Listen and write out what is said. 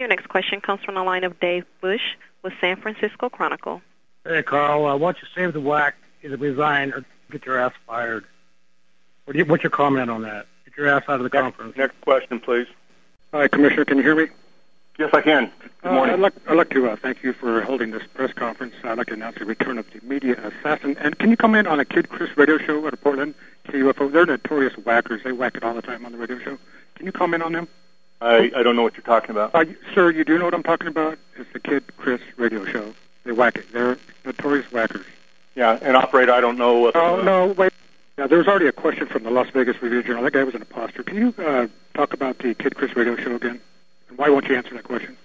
Your next question comes from the line of Dave Bush with San Francisco Chronicle. Hey, Carl, why don't you save the whack, either resign or get your ass fired? What's your comment on that? Get your ass out of the conference. Next question, please. Hi, Commissioner. Can you hear me? Yes, I can. Good morning. I'd like to thank you for holding this press conference. I'd like to announce the return of the media assassin. And can you comment on a Kid Chris radio show out of Portland, KUFO? They're notorious whackers. They whack it all the time on the radio show. Can you comment on them? I don't know what you're talking about. Sir, you do know what I'm talking about? It's the Kid Chris radio show. They whack it. They're notorious whackers. Yeah, and operator, I don't know what... no, wait. Yeah, there was already a question from the Las Vegas Review-Journal. That guy was an imposter. Can you talk about the Kid Chris radio show again? And why won't you answer that question?